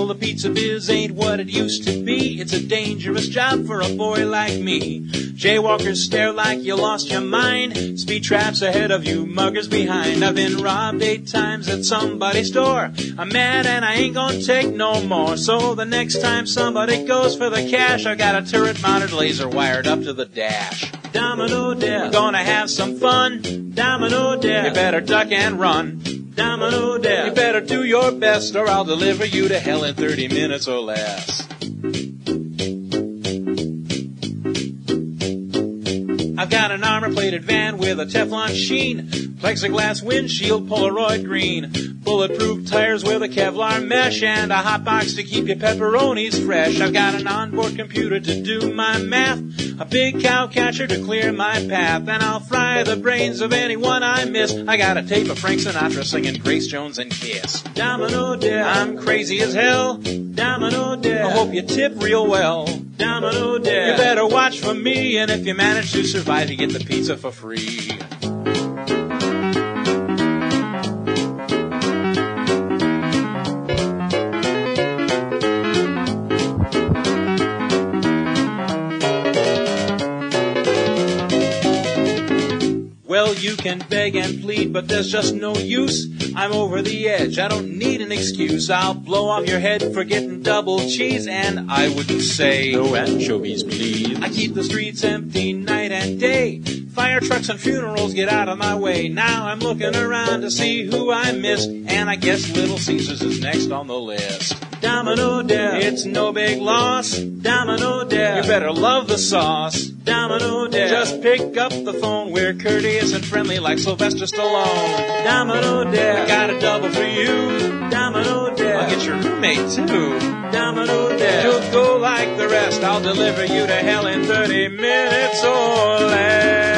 Still, the pizza biz ain't what it used to be. It's a dangerous job for a boy like me. Jaywalkers stare like you lost your mind. Speed traps ahead of you, muggers behind. I've been robbed 8 times at somebody's door. I'm mad and I ain't gonna take no more. So the next time somebody goes for the cash, I got a turret-mounted laser wired up to the dash. Domino Death, we're gonna have some fun. Domino Death, you better duck and run. Domino Death, you better do your best or I'll deliver you to hell in 30 minutes or less. I've got an armor-plated van with a Teflon sheen, plexiglass windshield, Polaroid green, bulletproof tires with a Kevlar mesh, and a hot box to keep your pepperonis fresh. I've got an onboard computer to do my math, a big cow catcher to clear my path, and I'll fry the brains of anyone I miss. I got a tape of Frank Sinatra singing Grace Jones and Kiss. Domino Death, I'm crazy as hell. Domino Death, I hope you tip real well. Domino Death, you better watch for me, and if you manage to survive, you get the pizza for free. Well, you can beg and plead, but there's just no use. I'm over the edge, I don't need an excuse. I'll blow off your head for getting double cheese, and I wouldn't say no anchovies, please. I keep the streets empty night and day. Fire trucks and funerals get out of my way. Now I'm looking around to see who I missed, and I guess Little Caesars is next on the list. Domino Death, it's no big loss. Domino Death, you better love the sauce. Domino Death, just pick up the phone. We're courteous and friendly like Sylvester Stallone. Domino Death, I got a double for you. Domino Death, I'll get your roommate too. Domino Death, you'll go like the rest. I'll deliver you to hell in 30 minutes or less.